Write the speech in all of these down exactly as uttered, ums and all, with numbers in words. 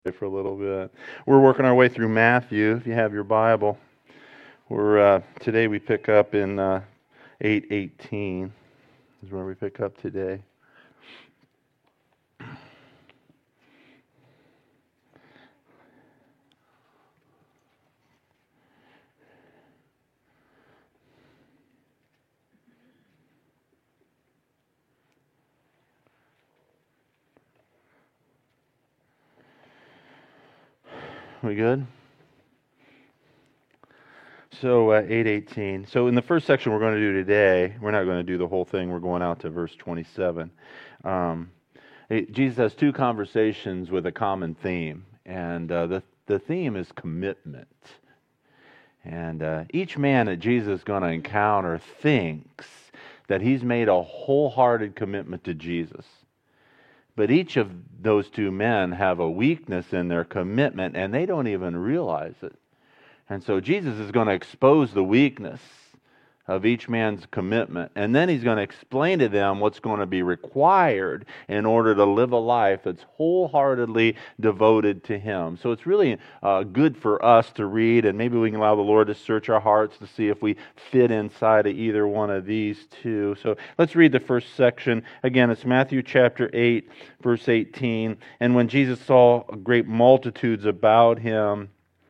for a little bit. We're working our way through Matthew. If you have your Bible, we're uh, today we pick up in uh, eight eighteen is where we pick up today. We good? So uh, eight eighteen. So in the first section we're going to do today, we're not going to do the whole thing. We're going out to verse twenty-seven. Um, it, Jesus has two conversations with a common theme, and uh, the the theme is commitment. And uh, each man that Jesus is going to encounter thinks that he's made a wholehearted commitment to Jesus. But each of those two men have a weakness in their commitment, and they don't even realize it. And so Jesus is going to expose the weakness of each man's commitment, and then he's going to explain to them what's going to be required in order to live a life that's wholeheartedly devoted to Him. So it's really uh, good for us to read, and maybe we can allow the Lord to search our hearts to see if we fit inside of either one of these two. So let's read the first section. Again, it's Matthew chapter eight, verse eighteen. And when Jesus saw great multitudes about Him,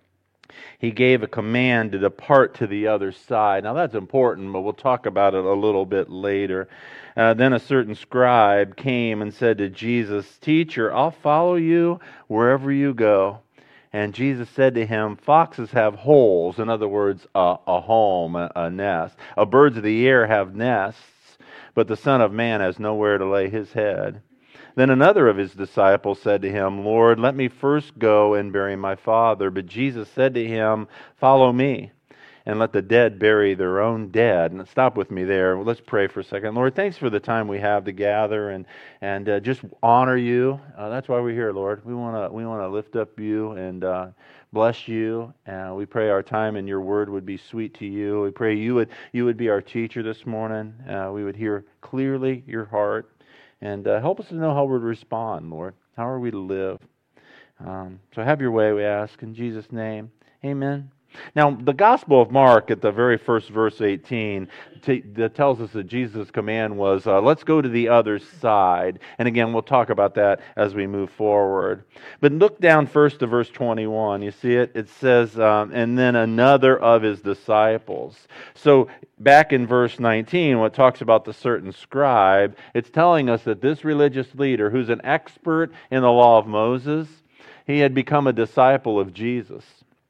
He gave a command to depart to the other side. Now that's important, but we'll talk about it a little bit later. Uh, then a certain scribe came and said to Jesus, "Teacher, I'll follow you wherever you go." And Jesus said to him, "Foxes have holes," in other words, a, a home, a, a nest. "Uh, birds of the air have nests, but the Son of Man has nowhere to lay His head." Then another of His disciples said to Him, "Lord, let me first go and bury my father." But Jesus said to him, "Follow me, and let the dead bury their own dead." And stop with me there. Well, let's pray for a second. Lord, thanks for the time we have to gather and and uh, just honor You. Uh, that's why we're here, Lord. We want to we want to lift up You and uh, bless You. And we pray our time in Your Word would be sweet to You. We pray You would You would be our teacher this morning. Uh, we would hear clearly Your heart. And uh, help us to know how we're to respond, Lord. How are we to live? Um, so have Your way, we ask, in Jesus' name. Amen. Now, the Gospel of Mark, at the very first verse eighteen, t- that tells us that Jesus' command was, uh, let's go to the other side. And again, we'll talk about that as we move forward. But look down first to verse twenty-one. You see it? It says, um, and then another of His disciples. So back in verse nineteen, when it talks about the certain scribe, it's telling us that this religious leader, who's an expert in the law of Moses, he had become a disciple of Jesus.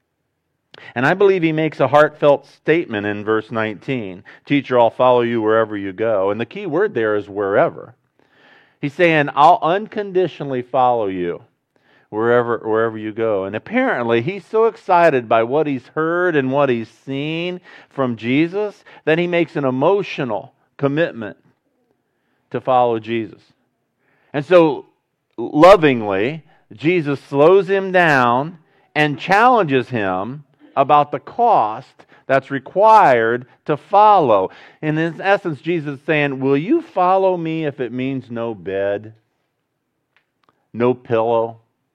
And I believe he makes a heartfelt statement in verse nineteen. "Teacher, I'll follow you wherever you go." And the key word there is wherever. He's saying, I'll unconditionally follow you wherever wherever you go. And apparently he's so excited by what he's heard and what he's seen from Jesus that he makes an emotional commitment to follow Jesus. And so lovingly, Jesus slows him down and challenges him about the cost that's required to follow. And in essence, Jesus is saying, will you follow me if it means no bed, no pillow,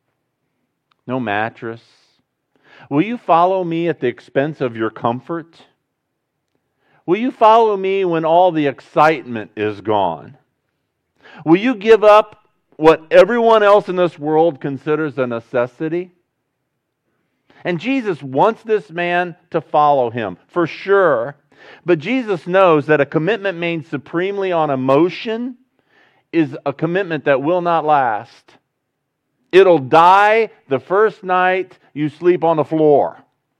no mattress? Will you follow me at the expense of your comfort? Will you follow me when all the excitement is gone? Will you give up what everyone else in this world considers a necessity? And Jesus wants this man to follow Him, for sure. But Jesus knows that a commitment made supremely on emotion is a commitment that will not last. It'll die the first night you sleep on the floor.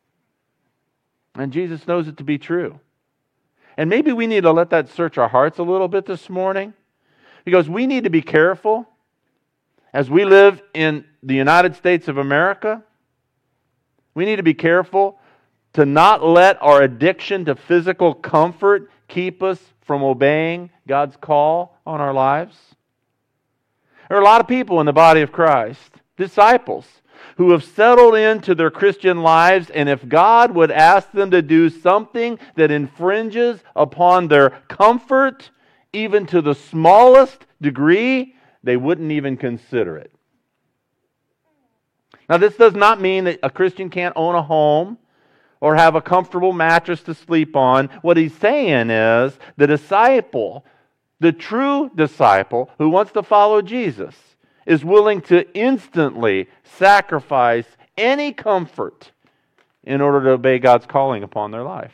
And Jesus knows it to be true. And maybe we need to let that search our hearts a little bit this morning, because we need to be careful as we live in the United States of America. We need to be careful to not let our addiction to physical comfort keep us from obeying God's call on our lives. There are a lot of people in the body of Christ, disciples, who have settled into their Christian lives, and if God would ask them to do something that infringes upon their comfort, even to the smallest degree, they wouldn't even consider it. Now, this does not mean that a Christian can't own a home or have a comfortable mattress to sleep on. What he's saying is the disciple, the true disciple who wants to follow Jesus, is willing to instantly sacrifice any comfort in order to obey God's calling upon their life.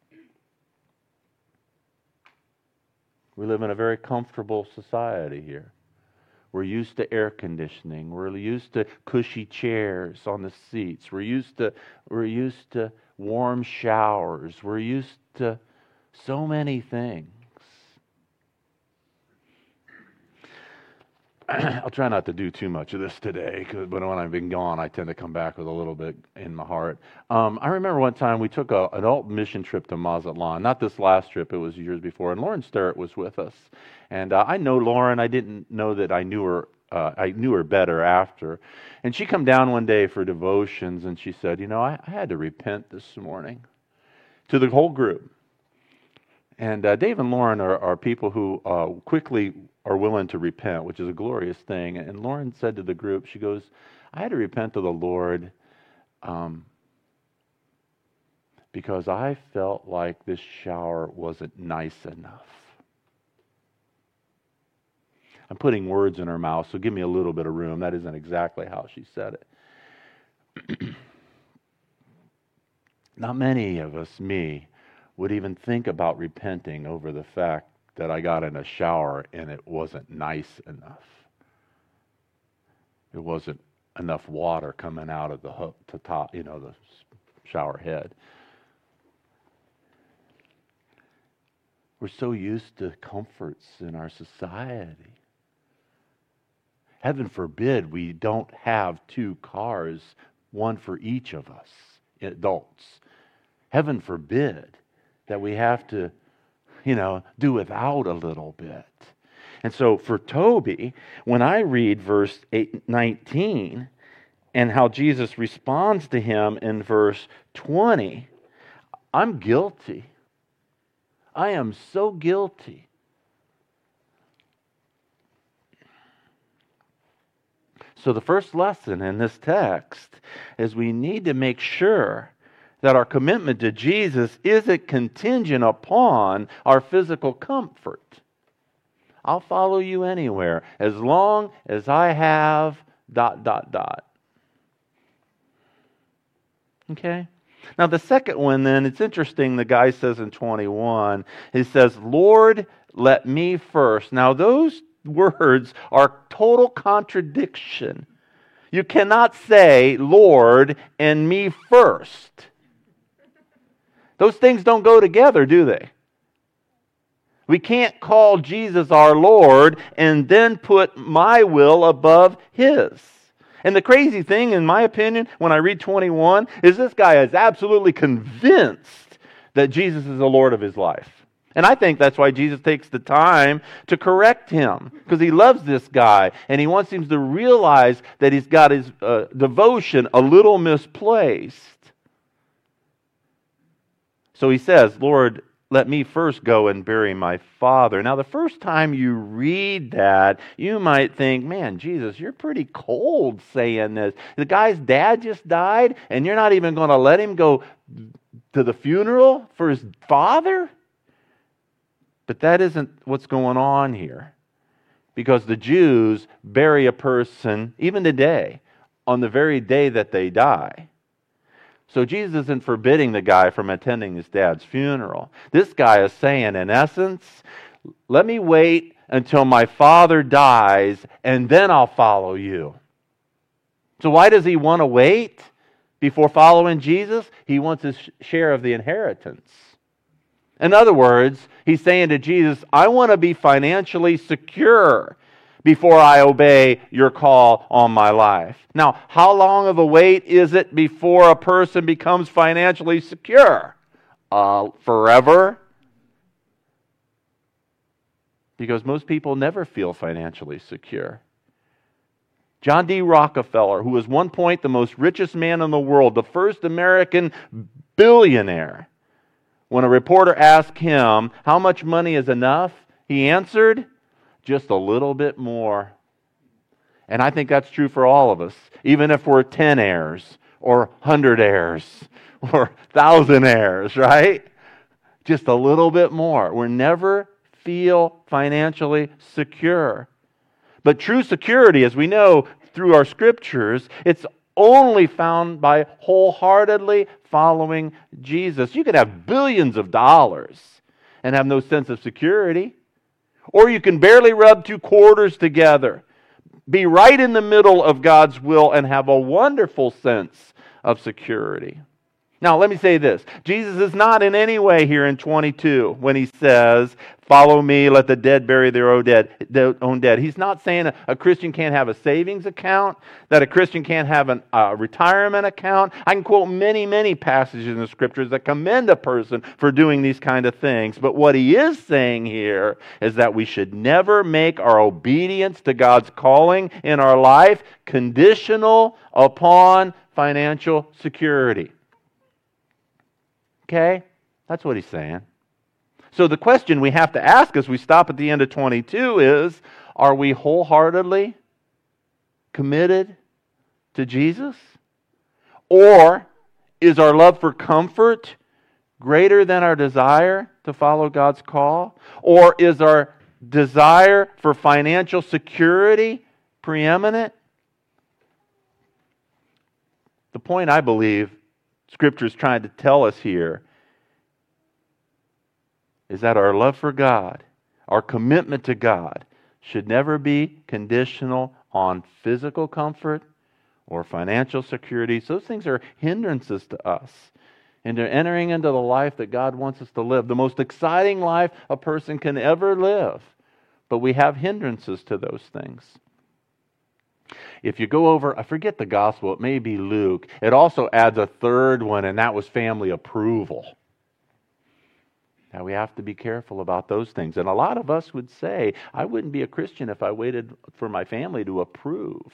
We live in a very comfortable society here. We're used to air conditioning. We're used to cushy chairs on the seats. We're used to we're used to warm showers. We're used to so many things. I'll try not to do too much of this today, but when I've been gone, I tend to come back with a little bit in my heart. Um, I remember one time we took an adult mission trip to Mazatlan. Not this last trip, it was years before, and Lauren Sterrett was with us. And uh, I know Lauren. I didn't know that I knew her. Uh, I knew her better after. And she come down one day for devotions, and she said, you know, I, I had to repent this morning to the whole group. And uh, Dave and Lauren are, are people who uh, quickly are willing to repent, which is a glorious thing. And Lauren said to the group, she goes, I had to repent to the Lord um, because I felt like this shower wasn't nice enough. I'm putting words in her mouth, so give me a little bit of room. That isn't exactly how she said it. Not many of us, me, would even think about repenting over the fact that I got in a shower and it wasn't nice enough. It wasn't enough water coming out of the hook to top, you know, the shower head. We're so used to comforts in our society. Heaven forbid we don't have two cars, one for each of us, adults. Heaven forbid that we have to, you know, do without a little bit. And so for Toby, when I read verse eight, nineteen and how Jesus responds to him in verse twenty, I'm guilty. I am so guilty. So the first lesson in this text is we need to make sure that our commitment to Jesus isn't contingent upon our physical comfort. I'll follow you anywhere as long as I have dot, dot, dot. Okay? Now the second one then, it's interesting, the guy says in twenty-one, he says, Lord, let me first. Now those words are total contradiction. You cannot say, Lord, and me first. Those things don't go together, do they? We can't call Jesus our Lord and then put my will above His. And the crazy thing, in my opinion, when I read twenty-one, is this guy is absolutely convinced that Jesus is the Lord of his life. And I think that's why Jesus takes the time to correct him, because he loves this guy and he wants him to realize that he's got his uh, devotion a little misplaced. So he says, Lord, let me first go and bury my father. Now, the first time you read that, you might think, man, Jesus, you're pretty cold saying this. The guy's dad just died, and you're not even going to let him go to the funeral for his father? But that isn't what's going on here. Because the Jews bury a person, even today, on the very day that they die. So Jesus isn't forbidding the guy from attending his dad's funeral. This guy is saying, in essence, let me wait until my father dies, and then I'll follow you. So why does he want to wait before following Jesus? He wants his share of the inheritance. In other words, he's saying to Jesus, I want to be financially secure before I obey your call on my life. Now, how long of a wait is it before a person becomes financially secure? Uh, forever? Because most people never feel financially secure. John D. Rockefeller, who was one point the most richest man in the world, the first American billionaire, when a reporter asked him, how much money is enough? He answered, just a little bit more. And I think that's true for all of us, even if we're ten heirs or one hundred heirs or one thousand heirs, right? Just a little bit more. We never feel financially secure. But true security, as we know through our scriptures, it's only found by wholeheartedly following Jesus. You can have billions of dollars and have no sense of security. Or you can barely rub two quarters together, be right in the middle of God's will, and have a wonderful sense of security. Now, let me say this. Jesus is not in any way here in twenty-two when he says, follow me, let the dead bury their own dead. Their own dead. He's not saying a, a Christian can't have a savings account, that a Christian can't have a uh, retirement account. I can quote many, many passages in the Scriptures that commend a person for doing these kind of things. But what he is saying here is that we should never make our obedience to God's calling in our life conditional upon financial security. Okay? That's what he's saying. So the question we have to ask as we stop at the end of twenty-two is, are we wholeheartedly committed to Jesus? Or is our love for comfort greater than our desire to follow God's call? Or is our desire for financial security preeminent? The point I believe Scripture is trying to tell us here is that our love for God, our commitment to God, should never be conditional on physical comfort or financial security. So those things are hindrances to us into entering into the life that God wants us to live, the most exciting life a person can ever live. But we have hindrances to those things. If you go over, I forget the gospel, it may be Luke. It also adds a third one, and that was family approval. Now we have to be careful about those things. And a lot of us would say, I wouldn't be a Christian if I waited for my family to approve.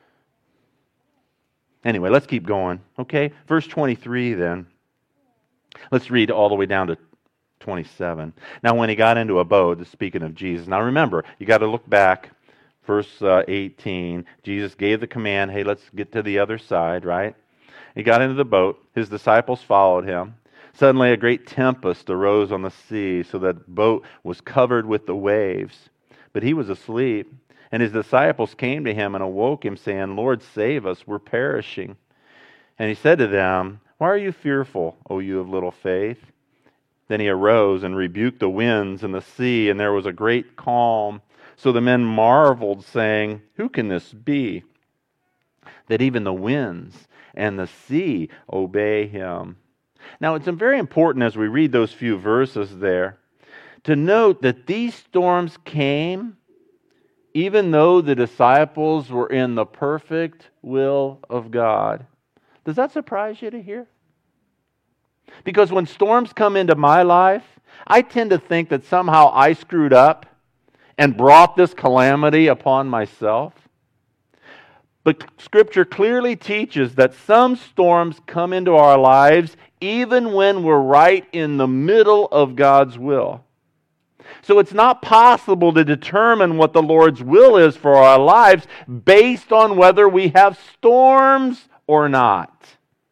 Anyway, let's keep going. Okay, verse twenty-three then. Let's read all the way down to twenty-seven. Now when he got into a boat, speaking of Jesus. Now remember, you got to look back. Verse uh, eighteen, Jesus gave the command, hey, let's get to the other side, right? He got into the boat. His disciples followed him. Suddenly a great tempest arose on the sea, so that the boat was covered with the waves. But he was asleep. And his disciples came to him and awoke him, saying, Lord, save us, we're perishing. And he said to them, why are you fearful, O you of little faith? Then he arose and rebuked the winds and the sea, and there was a great calm. So the men marveled, saying, who can this be, that even the winds and the sea obey him? Now, it's very important as we read those few verses there to note that these storms came even though the disciples were in the perfect will of God. Does that surprise you to hear? Because when storms come into my life, I tend to think that somehow I screwed up and brought this calamity upon myself. But Scripture clearly teaches that some storms come into our lives even when we're right in the middle of God's will. So it's not possible to determine what the Lord's will is for our lives based on whether we have storms or not.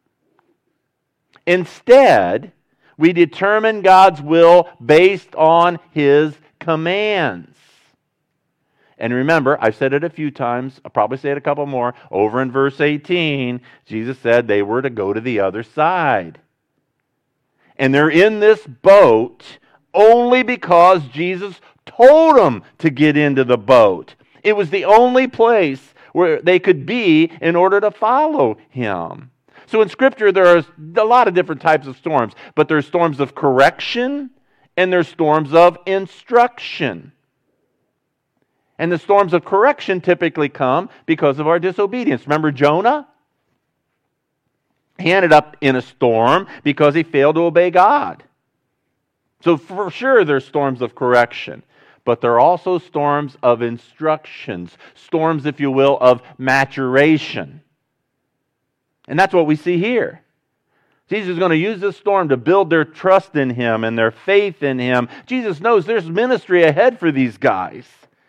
Instead, we determine God's will based on His commands. And remember, I've said it a few times, I'll probably say it a couple more. Over in verse eighteen, Jesus said they were to go to the other side. And they're in this boat only because Jesus told them to get into the boat. It was the only place where they could be in order to follow Him. So in Scripture, there's a lot of different types of storms, but there's storms of correction and there's storms of instruction. And the storms of correction typically come because of our disobedience. Remember Jonah? He ended up in a storm because he failed to obey God. So for sure there's storms of correction. But there are also storms of instructions. Storms, if you will, of maturation. And that's what we see here. Jesus is going to use this storm to build their trust in Him and their faith in Him. Jesus knows there's ministry ahead for these guys.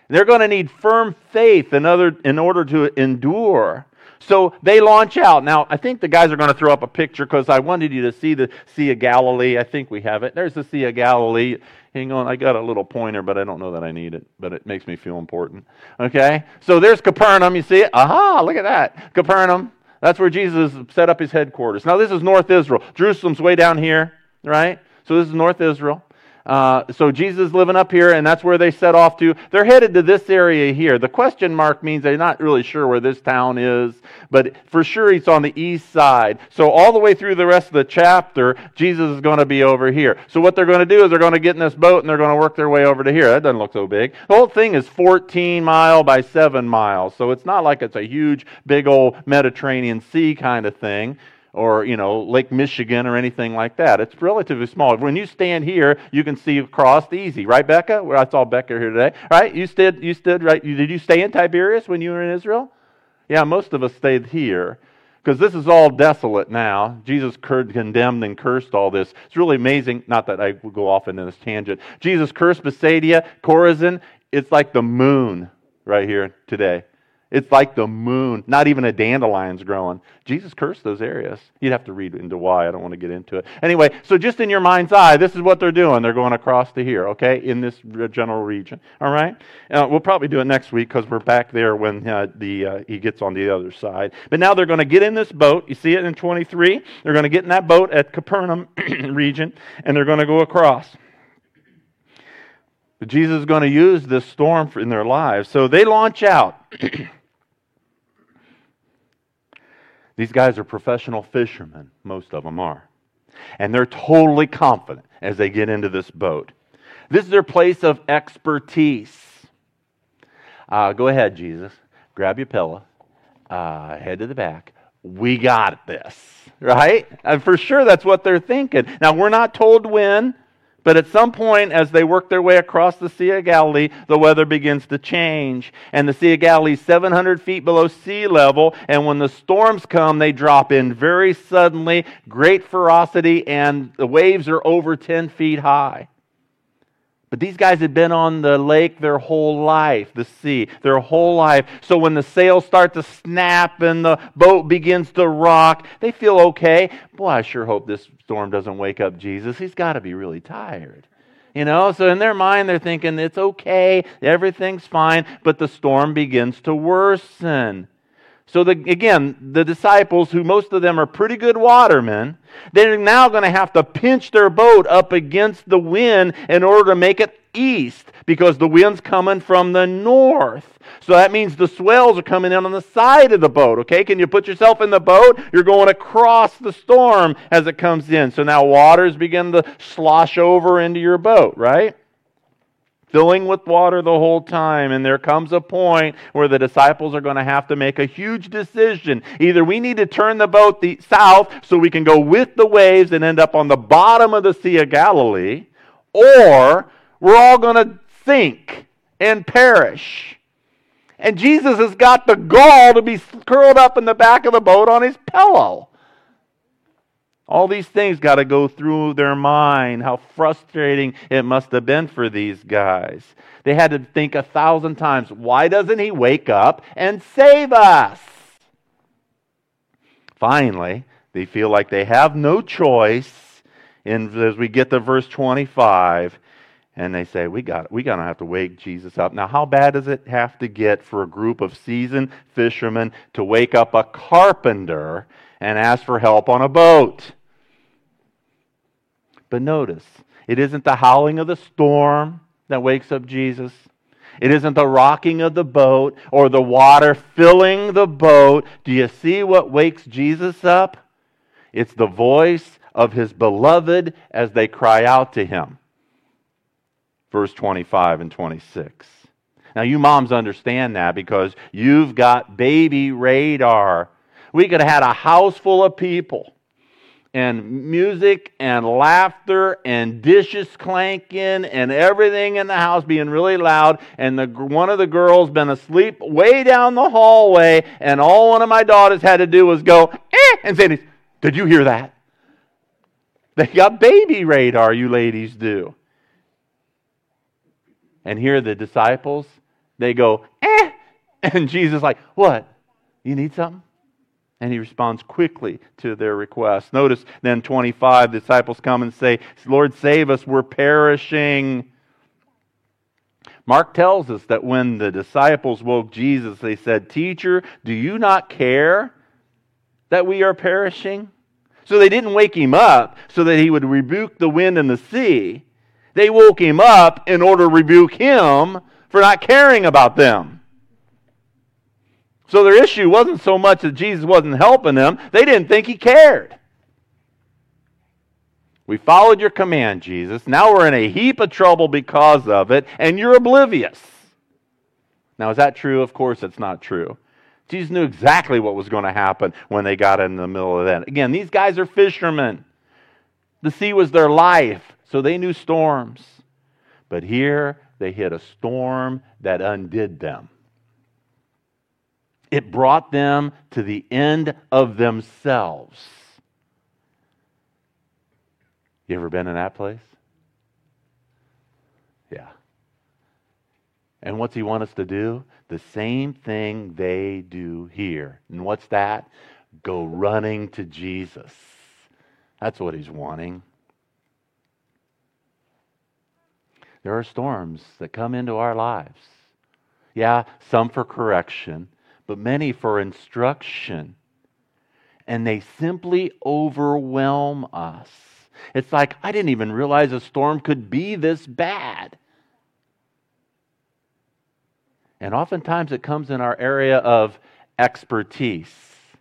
They're going to need firm faith in, other, in order to endure. So they launch out. Now, I think the guys are going to throw up a picture because I wanted you to see the Sea of Galilee. I think we have it. There's the Sea of Galilee. Hang on, I got a little pointer, but I don't know that I need it. But it makes me feel important. Okay? So there's Capernaum. You see it? Aha, look at that. Capernaum. That's where Jesus set up his headquarters. Now, this is North Israel. Jerusalem's way down here, right? So this is North Israel. Uh, so Jesus is living up here, and that's where they set off to. They're headed to this area here. The question mark means they're not really sure where this town is, but for sure he's on the east side. So all the way through the rest of the chapter, Jesus is going to be over here. So what they're going to do is they're going to get in this boat, and they're going to work their way over to here. That doesn't look so big. The whole thing is fourteen mile by seven miles, so it's not like it's a huge, big old Mediterranean Sea kind of thing, or, you know, Lake Michigan or anything like that. It's relatively small. When you stand here, you can see across easy. Right, Becca? Well, I saw Becca here today. Right? You stood, you stood, right? Did you stay in Tiberias when you were in Israel? Yeah, most of us stayed here. Because this is all desolate now. Jesus condemned and cursed all this. It's really amazing. Not that I would go off into this tangent. Jesus cursed Bethsaida, Chorazin. It's like the moon right here today. It's like the moon. Not even a dandelion's growing. Jesus cursed those areas. You'd have to read into why. I don't want to get into it. Anyway, so just in your mind's eye, this is what they're doing. They're going across to here, okay, in this general region. All right? Uh, we'll probably do it next week because we're back there when uh, the uh, he gets on the other side. But now they're going to get in this boat. You see it in twenty-three. They're going to get in that boat at Capernaum region, and they're going to go across. But Jesus is going to use this storm in their lives. So they launch out. These guys are professional fishermen. Most of them are. And they're totally confident as they get into this boat. This is their place of expertise. Uh, go ahead, Jesus. Grab your pillow. Uh, head to the back. We got this. Right? And for sure that's what they're thinking. Now, we're not told when. But at some point, as they work their way across the Sea of Galilee, the weather begins to change. And the Sea of Galilee is seven hundred feet below sea level. And when the storms come, they drop in very suddenly, great ferocity, and the waves are over ten feet high. But these guys had been on the lake their whole life, the sea, their whole life. So when the sails start to snap and the boat begins to rock, they feel okay. Boy, I sure hope this storm doesn't wake up Jesus. He's got to be really tired. You know, so in their mind they're thinking it's okay, everything's fine, but the storm begins to worsen. So the, again, the disciples, who most of them are pretty good watermen, they're now going to have to pinch their boat up against the wind in order to make it east, because the wind's coming from the north. So that means the swells are coming in on the side of the boat, okay? Can you put yourself in the boat? You're going across the storm as it comes in. So now waters begin to slosh over into your boat, right? Filling with water the whole time, and there comes a point where the disciples are going to have to make a huge decision. Either we need to turn the boat the south so we can go with the waves and end up on the bottom of the Sea of Galilee, or we're all going to sink and perish. And Jesus has got the gall to be curled up in the back of the boat on his pillow. All these things got to go through their mind. How frustrating it must have been for these guys. They had to think a thousand times, why doesn't he wake up and save us? Finally, they feel like they have no choice. And as we get to verse twenty-five, and they say, we got we gotta have to wake Jesus up. Now, how bad does it have to get for a group of seasoned fishermen to wake up a carpenter and ask for help on a boat? But notice, it isn't the howling of the storm that wakes up Jesus. It isn't the rocking of the boat or the water filling the boat. Do you see what wakes Jesus up? It's the voice of his beloved as they cry out to him. Verse twenty-five and twenty-six. Now you moms understand that because you've got baby radar. We could have had a house full of people, and music and laughter and dishes clanking and everything in the house being really loud, and the one of the girls been asleep way down the hallway, and all one of my daughters had to do was go, eh, and say, did you hear that? They got baby radar, you ladies do. And here the disciples, They go, eh. And Jesus is like, what? You need something? And he responds quickly to their request. Notice then twenty-five, the disciples come and say, Lord, save us, we're perishing. Mark tells us that when the disciples woke Jesus, they said, Teacher, do you not care that we are perishing? So they didn't wake him up so that he would rebuke the wind and the sea. They woke him up in order to rebuke him for not caring about them. So their issue wasn't so much that Jesus wasn't helping them. They didn't think he cared. We followed your command, Jesus. Now we're in a heap of trouble because of it, and you're oblivious. Now, is that true? Of course it's not true. Jesus knew exactly what was going to happen when they got in the middle of that. Again, these guys are fishermen. The sea was their life, so they knew storms. But here, they hit a storm that undid them. It brought them to the end of themselves. You ever been in that place? Yeah. And what's he want us to do? The same thing they do here. And what's that? Go running to Jesus. That's what he's wanting. There are storms that come into our lives. Yeah, some for correction, but many for instruction. And they simply overwhelm us. It's like, I didn't even realize a storm could be this bad. And oftentimes it comes in our area of expertise.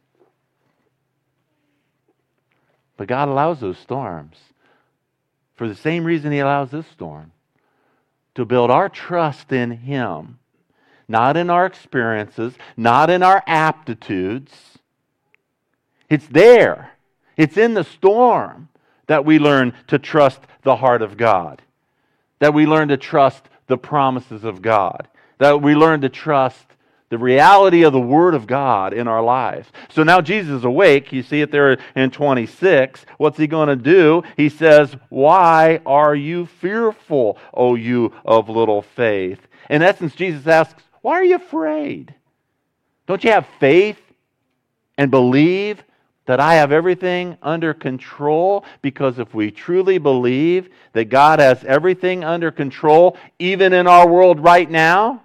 But God allows those storms for the same reason he allows this storm. To build our trust in him. Not in our experiences, not in our aptitudes. It's there. It's in the storm that we learn to trust the heart of God. That we learn to trust the promises of God. That we learn to trust the reality of the Word of God in our lives. So now Jesus is awake. You see it there in twenty-six. What's he going to do? He says, why are you fearful, O you of little faith? In essence, Jesus asks, why are you afraid? Don't you have faith and believe that I have everything under control? Because if we truly believe that God has everything under control, even in our world right now,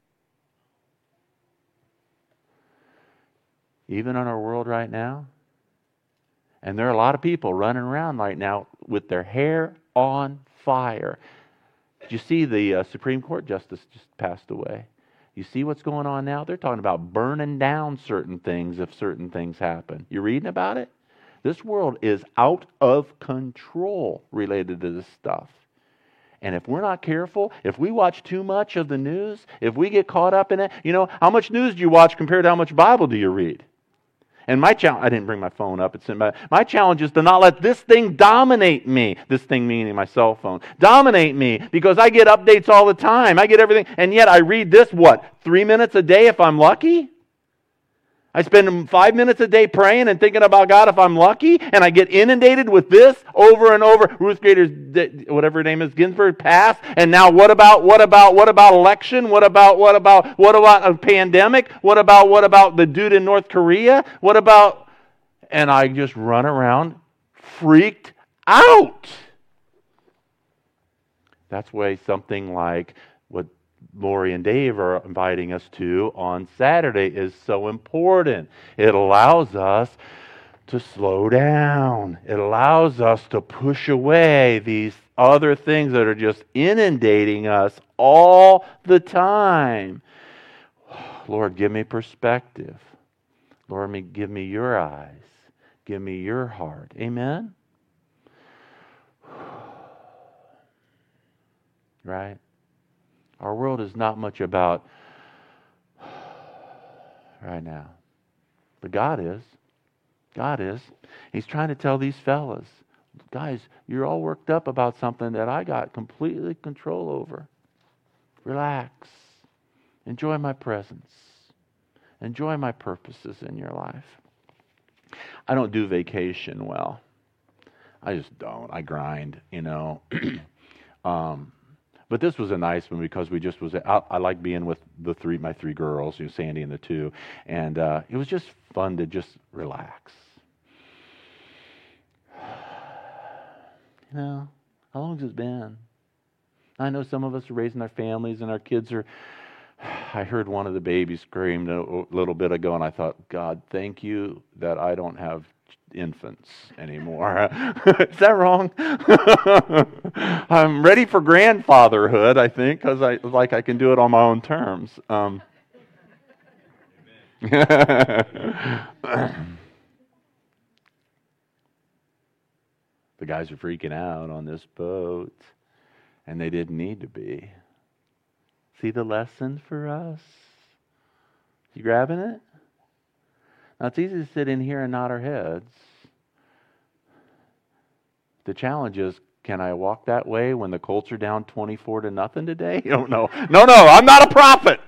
even in our world right now, and there are a lot of people running around right now with their hair on fire. Did you see the uh, Supreme Court justice just passed away? You see what's going on now? They're talking about burning down certain things if certain things happen. You reading about it? This world is out of control related to this stuff. And if we're not careful, if we watch too much of the news, if we get caught up in it, you know, how much news do you watch compared to how much Bible do you read? And my challenge, I didn't bring my phone up, it's in my, my challenge is to not let this thing dominate me. This thing meaning my cell phone. Dominate me, because I get updates all the time. I get everything, and yet I read this, what, three minutes a day if I'm lucky? I spend five minutes a day praying and thinking about God if I'm lucky, and I get inundated with this over and over. Ruth Bader, whatever her name is, Ginsburg passed, and now what about, what about, what about election? What about, what about, what about a pandemic? What about, what about the dude in North Korea? What about, and I just run around freaked out. That's why something like what Lori and Dave are inviting us to on Saturday is so important. It allows us to slow down. It allows us to push away these other things that are just inundating us all the time. Lord, give me perspective. Lord, give me your eyes. Give me your heart. Amen? Right? Our world is not much about right now. But God is. God is. He's trying to tell these fellas, guys, you're all worked up about something that I got completely control over. Relax. Enjoy my presence. Enjoy my purposes in your life. I don't do vacation well. I just don't. I grind, you know. um But this was a nice one because we just was. I, I like being with the three, my three girls, you know, Sandy and the two, and uh, it was just fun to just relax. You know, how long has it been? I know some of us are raising our families, and our kids are. I heard one of the babies scream a little bit ago, and I thought, God, thank you that I don't have infants anymore. Is that wrong? I'm ready for grandfatherhood, I think, because I like I can do it on my own terms. Um, the guys are freaking out on this boat, and they didn't need to be. See the lesson for us? You grabbing it? Now, it's easy to sit in here and nod our heads. The challenge is, can I walk that way when the Colts are down twenty-four to nothing today? You don't know. No, no, I'm not a prophet.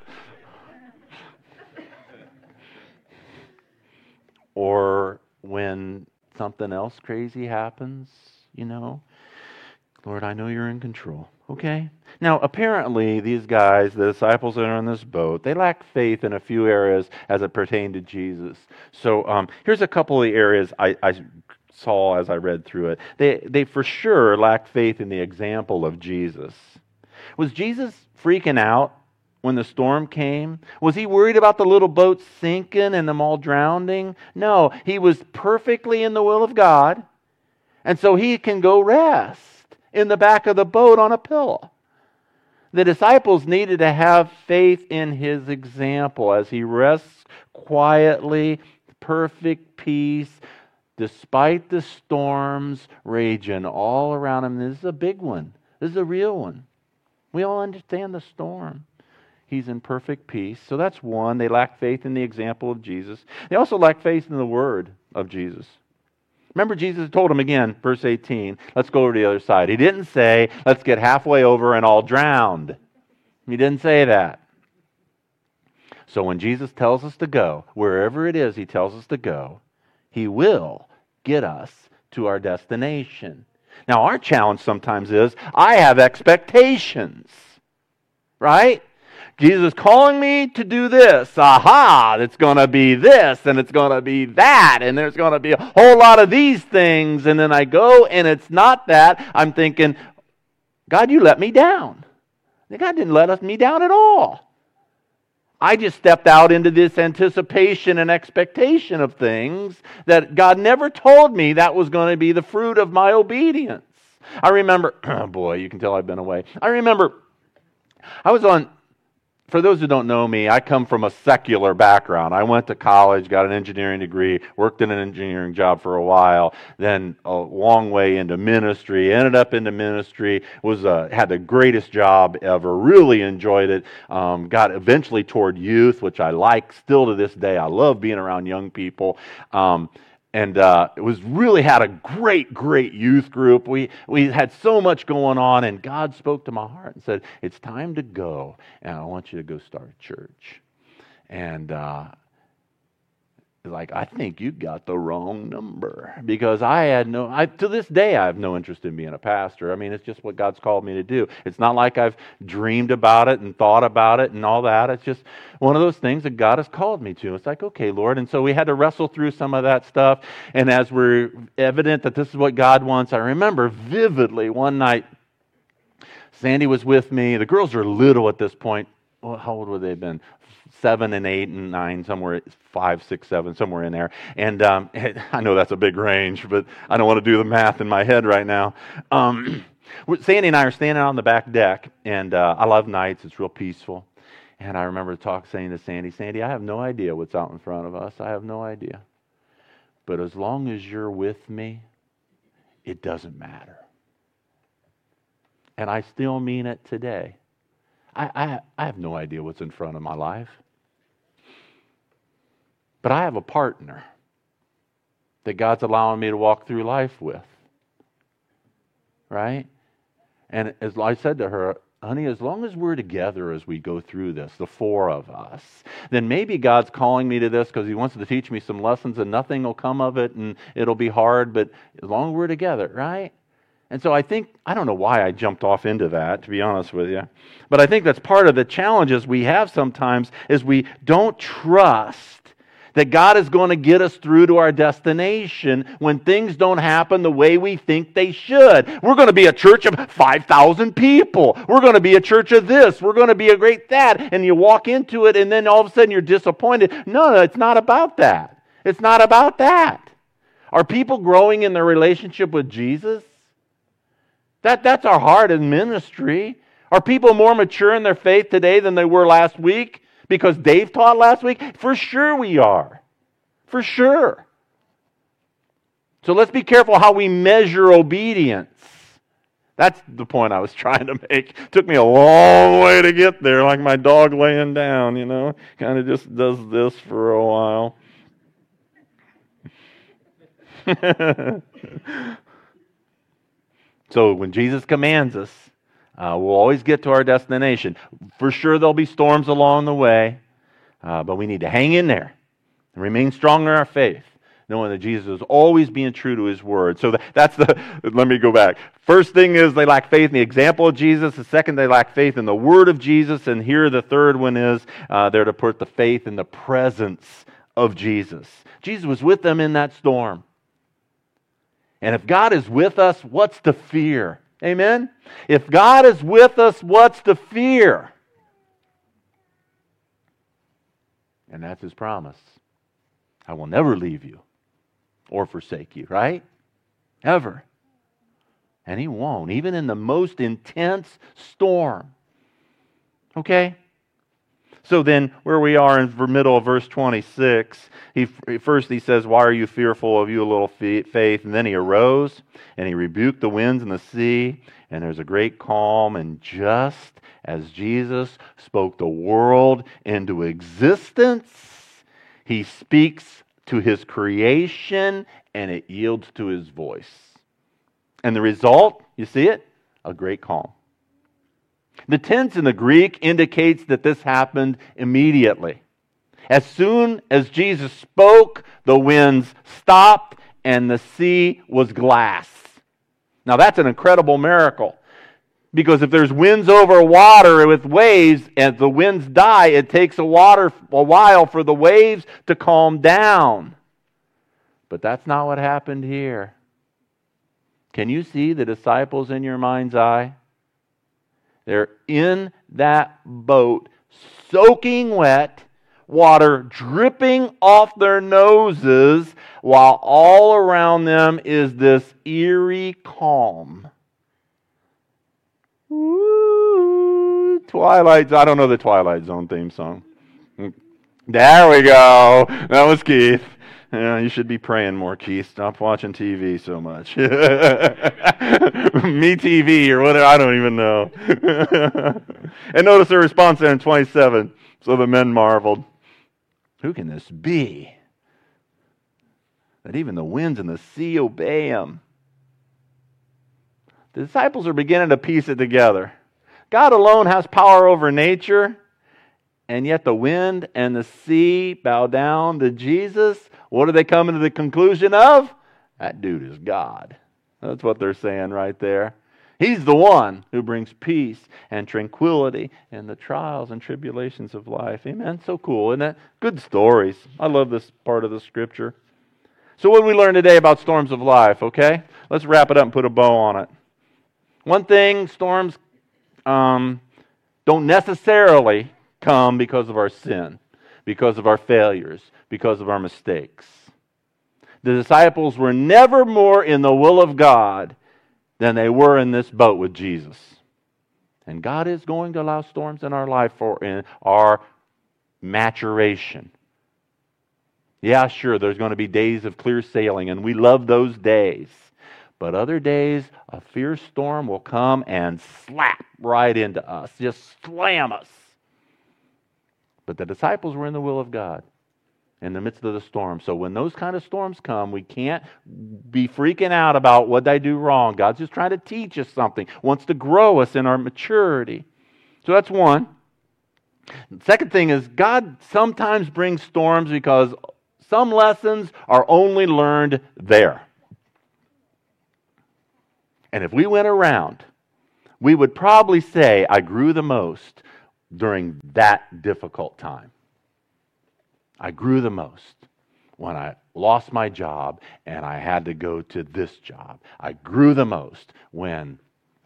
Or when something else crazy happens, you know, Lord, I know you're in control. Okay? Now, apparently, these guys, the disciples that are on this boat, they lack faith in a few areas as it pertained to Jesus. So um, here's a couple of areas I, I saw as I read through it. They, they for sure lack faith in the example of Jesus. Was Jesus freaking out when the storm came? Was he worried about the little boat sinking and them all drowning? No, he was perfectly in the will of God, and so he can go rest in the back of the boat on a pillow. The disciples needed to have faith in his example as he rests quietly, perfect peace, despite the storms raging all around him. This is a big one. This is a real one. We all understand the storm. He's in perfect peace. So that's one. They lack faith in the example of Jesus. They also lack faith in the word of Jesus. Remember, Jesus told him again, verse eighteen, let's go over to the other side. He didn't say, let's get halfway over and all drowned. He didn't say that. So when Jesus tells us to go, wherever it is he tells us to go, he will get us to our destination. Now, our challenge sometimes is, I have expectations, right? Jesus is calling me to do this. Aha, it's going to be this, and it's going to be that, and there's going to be a whole lot of these things, and then I go, and it's not that. I'm thinking, God, you let me down. God didn't let us me down at all. I just stepped out into this anticipation and expectation of things that God never told me that was going to be the fruit of my obedience. I remember, oh boy, you can tell I've been away. I remember I was on, for those who don't know me, I come from a secular background. I went to college, got an engineering degree, worked in an engineering job for a while, then a long way into ministry, ended up into ministry, was uh, had the greatest job ever, really enjoyed it, um, got eventually toward youth, which I like still to this day. I love being around young people. Um, And uh, it was really had a great, great youth group. We we had so much going on, and God spoke to my heart and said, "It's time to go, and I want you to go start a church." And uh, like, I think you got the wrong number, because I had no. I, to this day, I have no interest in being a pastor. I mean, it's just what God's called me to do. It's not like I've dreamed about it and thought about it and all that. It's just one of those things that God has called me to. It's like, okay, Lord. And so we had to wrestle through some of that stuff. And as we're evident that this is what God wants, I remember vividly one night, Sandy was with me. The girls are little at this point. Well, how old would they have been? Seven and eight and nine, somewhere five, six, seven, somewhere in there. And um, I know that's a big range, but I don't want to do the math in my head right now. Um, Sandy and I are standing on the back deck, and uh, I love nights. It's real peaceful. And I remember talk saying to Sandy, Sandy, I have no idea what's out in front of us. I have no idea. But as long as you're with me, it doesn't matter. And I still mean it today. I, I, I have no idea what's in front of my life. But I have a partner that God's allowing me to walk through life with. Right? And as I said to her, honey, as long as we're together as we go through this, the four of us, then maybe God's calling me to this because he wants to teach me some lessons and nothing will come of it and it'll be hard, but as long as we're together, right? And so I think, I don't know why I jumped off into that, to be honest with you. But I think that's part of the challenges we have sometimes is we don't trust that God is going to get us through to our destination when things don't happen the way we think they should. We're going to be a church of five thousand people. We're going to be a church of this. We're going to be a great that. And you walk into it and then all of a sudden you're disappointed. No, no, it's not about that. It's not about that. Are people growing in their relationship with Jesus? That, that's our heart in ministry. Are people more mature in their faith today than they were last week? Because Dave taught last week? For sure we are. For sure. So let's be careful how we measure obedience. That's the point I was trying to make. It took me a long way to get there, like my dog laying down, you know. Kind of just does this for a while. So when Jesus commands us, Uh, we'll always get to our destination. For sure, there'll be storms along the way, uh, but we need to hang in there and remain strong in our faith, knowing that Jesus is always being true to His Word. So that, that's the, let me go back. First thing is they lack faith in the example of Jesus. The second, they lack faith in the Word of Jesus. And here the third one is uh, they're to put the faith in the presence of Jesus. Jesus was with them in that storm. And if God is with us, what's to fear? Amen? If God is with us, what's to fear? And that's His promise. I will never leave you or forsake you, right? Ever. And He won't, even in the most intense storm. Okay? So then, where we are in the middle of verse twenty-six, he first he says, "Why are you fearful of you a little faith?" And then he arose, and he rebuked the winds and the sea, and there's a great calm. And just as Jesus spoke the world into existence, He speaks to His creation, and it yields to His voice. And the result, you see it? A great calm. The tense in the Greek indicates that this happened immediately. As soon as Jesus spoke, the winds stopped and the sea was glass. Now that's an incredible miracle. Because if there's winds over water with waves and the winds die, it takes a, water, a while for the waves to calm down. But that's not what happened here. Can you see the disciples in your mind's eye? They're in that boat, soaking wet, water dripping off their noses, while all around them is this eerie calm. Ooh, Twilight, I don't know the Twilight Zone theme song. There we go. That was Keith. Yeah, you should be praying more, Keith. Stop watching T V so much. Me T V or whatever, I don't even know. And notice their response there in twenty-seven. So the men marveled. Who can this be? That even the winds and the sea obey Him. The disciples are beginning to piece it together. God alone has power over nature, and yet the wind and the sea bow down to Jesus. What are they coming to the conclusion of? That dude is God. That's what they're saying right there. He's the one who brings peace and tranquility in the trials and tribulations of life. Amen. So cool, isn't it? Good stories. I love this part of the Scripture. So what did we learn today about storms of life, okay? Let's wrap it up and put a bow on it. One thing, storms um, don't necessarily come because of our sin, because of our failures, because of our mistakes. The disciples were never more in the will of God than they were in this boat with Jesus. And God is going to allow storms in our life for in our maturation. Yeah, sure, there's going to be days of clear sailing, and we love those days. But other days, a fierce storm will come and slap right into us, just slam us. But the disciples were in the will of God in the midst of the storm. So when those kind of storms come, we can't be freaking out about what did I do wrong. God's just trying to teach us something, wants to grow us in our maturity. So that's one. The second thing is God sometimes brings storms because some lessons are only learned there. And if we went around, we would probably say, I grew the most during that difficult time. I grew the most when I lost my job and I had to go to this job. I grew the most when,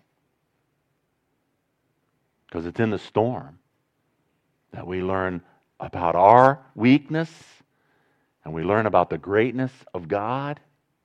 because it's in the storm that we learn about our weakness and we learn about the greatness of God.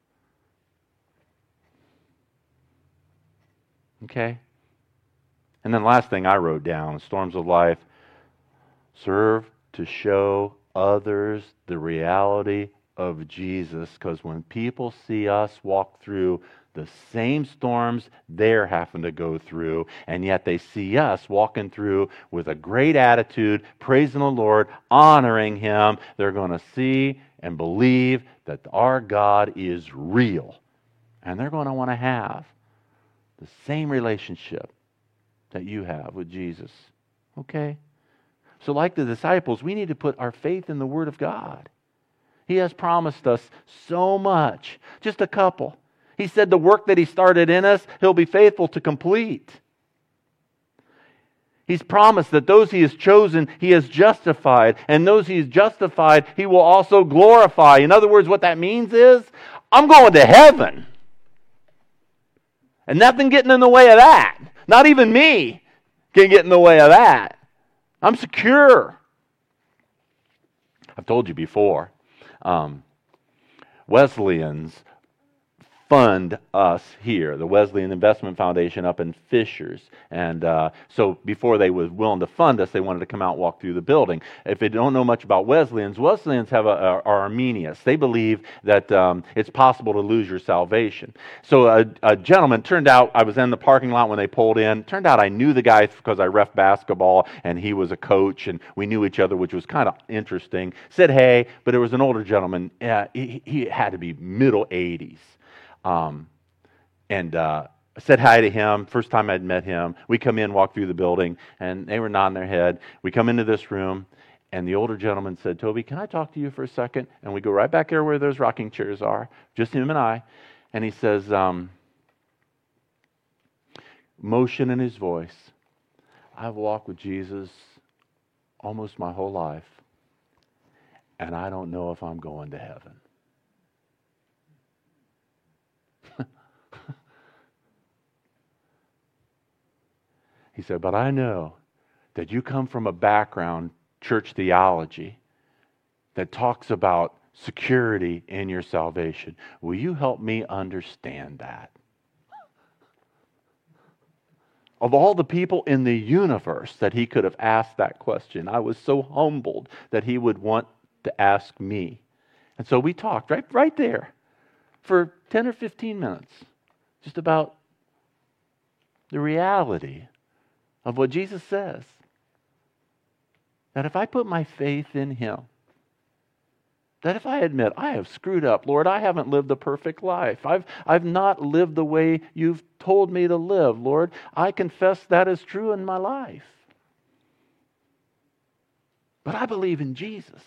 Okay? And then last thing I wrote down, storms of life serve to show others the reality of Jesus, because when people see us walk through the same storms they're having to go through, and yet they see us walking through with a great attitude, praising the Lord, honoring Him, they're going to see and believe that our God is real. And they're going to want to have the same relationship that you have with Jesus. Okay? So like the disciples, we need to put our faith in the Word of God. He has promised us so much. Just a couple. He said the work that He started in us, He'll be faithful to complete. He's promised that those He has chosen, He has justified. And those He has justified, He will also glorify. In other words, what that means is, I'm going to heaven. And nothing getting in the way of that. Not even me can get in the way of that. I'm secure. I've told you before, um, Wesleyans fund us here, the Wesleyan Investment Foundation up in Fishers. And uh, so before they were willing to fund us, they wanted to come out and walk through the building. If you don't know much about Wesleyans, Wesleyans have a, a, are Arminians. They believe that um, it's possible to lose your salvation. So a, a gentleman, turned out, I was in the parking lot when they pulled in, turned out I knew the guy because I ref basketball and he was a coach and we knew each other, which was kind of interesting. Said hey, but there was an older gentleman, uh, he, he had to be middle eighties. Um, and uh, I said hi to him, first time I'd met him. We come in, walk through the building, and they were nodding their head. We come into this room, and the older gentleman said, Toby, can I talk to you for a second? And we go right back there where those rocking chairs are, just him and I. And he says, um, motion in his voice, I've walked with Jesus almost my whole life, and I don't know if I'm going to heaven. He said, but I know that you come from a background, church theology, that talks about security in your salvation. Will you help me understand that? Of all the people in the universe that he could have asked that question, I was so humbled that he would want to ask me. And so we talked right, right there for ten or fifteen minutes, just about the reality of what Jesus says. That if I put my faith in Him, that if I admit I have screwed up, Lord, I haven't lived a perfect life. I've, I've not lived the way You've told me to live, Lord. I confess that is true in my life. But I believe in Jesus.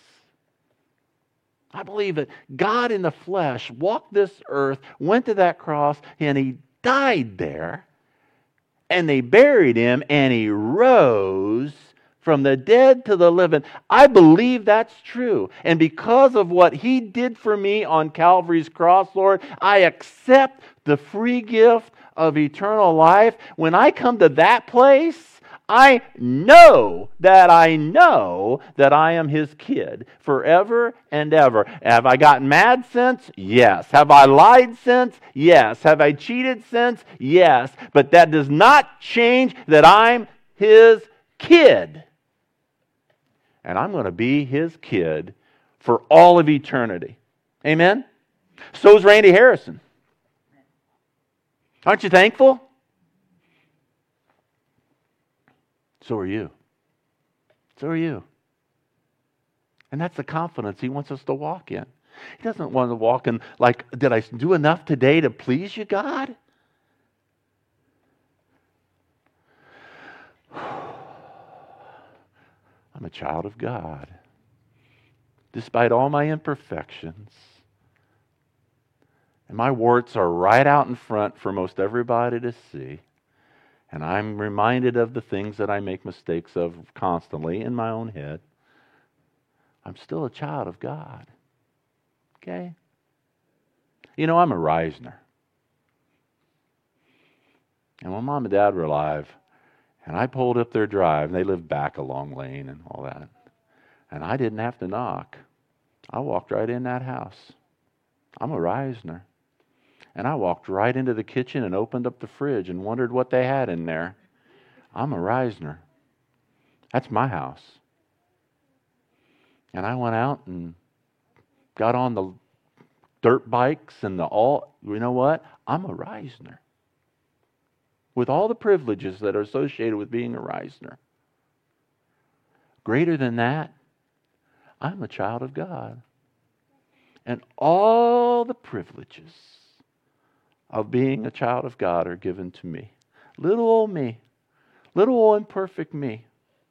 I believe that God in the flesh walked this earth, went to that cross, and He died there. And they buried Him, and He rose from the dead to the living. I believe that's true. And because of what He did for me on Calvary's cross, Lord, I accept the free gift of eternal life. When I come to that place, I know that I know that I am His kid forever and ever. Have I gotten mad since? Yes. Have I lied since? Yes. Have I cheated since? Yes. But that does not change that I'm His kid. And I'm going to be His kid for all of eternity. Amen? So is Randy Harrison. Aren't you thankful? So are you. So are you. And that's the confidence He wants us to walk in. He doesn't want to walk in like, did I do enough today to please You, God? I'm a child of God. Despite all my imperfections. And my warts are right out in front for most everybody to see. And I'm reminded of the things that I make mistakes of constantly in my own head. I'm still a child of God. Okay? You know, I'm a Reisner. And when Mom and Dad were alive, and I pulled up their drive, and they lived back a long lane and all that, and I didn't have to knock. I walked right in that house. I'm a Reisner. And I walked right into the kitchen and opened up the fridge and wondered what they had in there. I'm a Reisner. That's my house. And I went out and got on the dirt bikes and the all, you know what? I'm a Reisner. With all the privileges that are associated with being a Reisner. Greater than that, I'm a child of God. And all the privileges of being a child of God are given to me. Little old me. Little old imperfect me.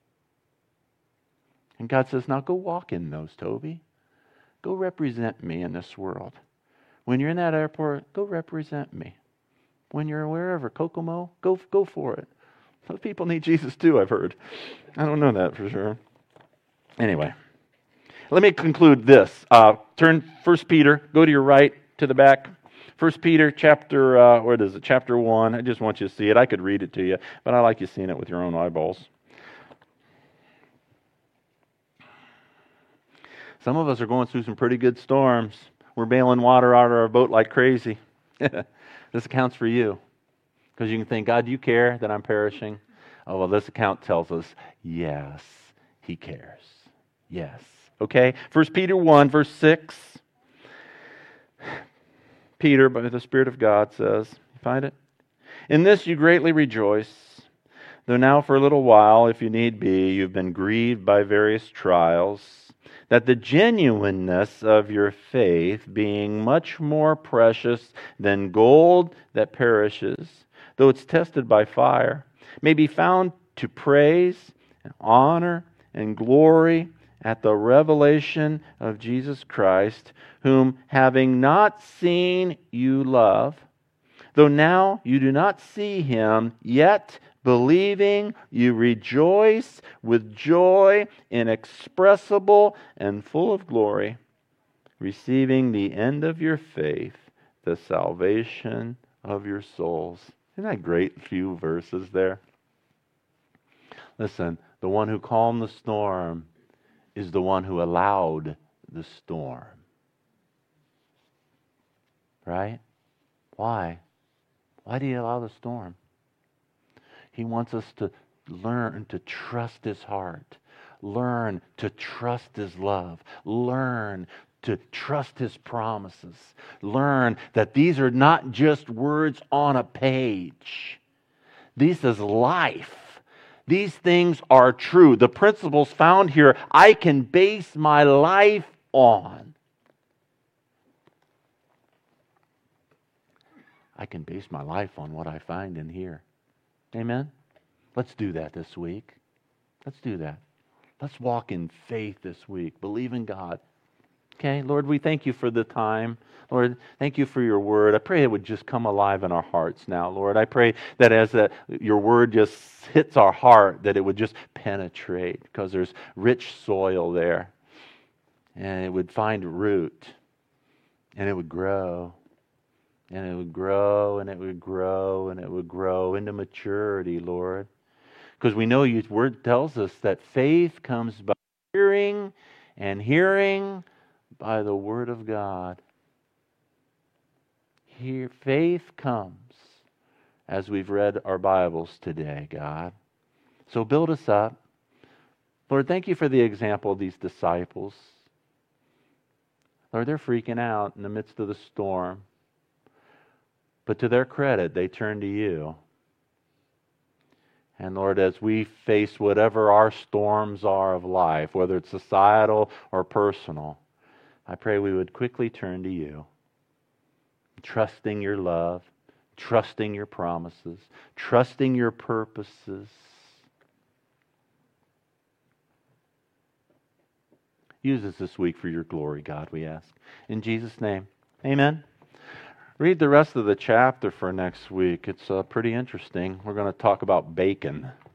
And God says, now go walk in those, Toby. Go represent me in this world. When you're in that airport, go represent me. When you're wherever, Kokomo, go, go for it. Those people need Jesus too, I've heard. I don't know that for sure. Anyway, let me conclude this. Uh, turn First Peter, go to your right, to the back. First Peter chapter, uh, what is it, chapter one. I just want you to see it. I could read it to you, but I like you seeing it with your own eyeballs. Some of us are going through some pretty good storms. We're bailing water out of our boat like crazy. This accounts for you. Because you can think, God, do you care that I'm perishing? Oh, well, this account tells us, yes, He cares. Yes. Okay? First Peter one, verse six. Peter, by the Spirit of God, says, you find it? In this you greatly rejoice, though now for a little while, if you need be, you've been grieved by various trials, that the genuineness of your faith, being much more precious than gold that perishes, though it's tested by fire, may be found to praise and honor and glory at the revelation of Jesus Christ, whom having not seen you love, though now you do not see Him, yet believing you rejoice with joy inexpressible and full of glory, receiving the end of your faith, the salvation of your souls. Isn't that great few verses there? Listen, the one who calmed the storm is the one who allowed the storm. Right? Why? Why do He allow the storm? He wants us to learn to trust His heart. Learn to trust His love. Learn to trust His promises. Learn that these are not just words on a page. This is life. These things are true. The principles found here, I can base my life on. I can base my life on what I find in here. Amen? Let's do that this week. Let's do that. Let's walk in faith this week. Believe in God. Okay, Lord, we thank You for the time. Lord, thank You for Your word. I pray it would just come alive in our hearts now, Lord. I pray that as that Your word just hits our heart, that it would just penetrate, because there's rich soil there. And it would find root. And it would grow. And it would grow, and it would grow, and it would grow into maturity, Lord. Because we know Your word tells us that faith comes by hearing, and hearing by the word of God. Here, faith comes as we've read our Bibles today, God. So build us up. Lord, thank You for the example of these disciples. Lord, they're freaking out in the midst of the storm. But to their credit, they turn to You. And Lord, as we face whatever our storms are of life, whether it's societal or personal, I pray we would quickly turn to You, trusting Your love, trusting Your promises, trusting Your purposes. Use us this week for Your glory, God, we ask. In Jesus' name, amen. Read the rest of the chapter for next week. It's uh, pretty interesting. We're going to talk about bacon.